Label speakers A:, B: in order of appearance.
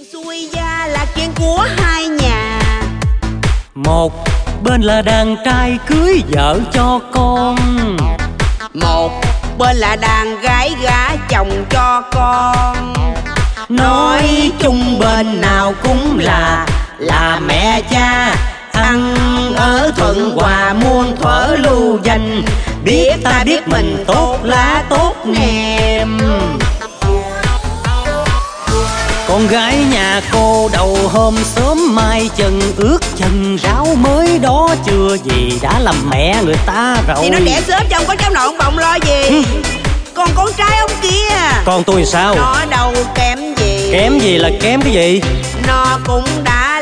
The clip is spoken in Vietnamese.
A: Xuôi gia là chuyện của hai nhà.
B: Một bên là đàn trai cưới vợ cho con,
A: một bên là đàn gái gả chồng cho con.
B: nói chung bên nào cũng là mẹ cha. Ăn ở thuận hòa muôn thuở lưu danh, biết ta biết mình tốt lá tốt nèm. Con gái nhà cô đầu hôm sớm mai chân ướt chân ráo mới đó chưa gì đã làm mẹ người ta rồi.
A: Thì nó đẻ sớm chồng có cháu nội ông bồng lo gì. Còn con trai ông kia,
B: Con tôi sao?
A: nó đâu kém gì.
B: Kém gì là kém cái gì?
A: Nó cũng đã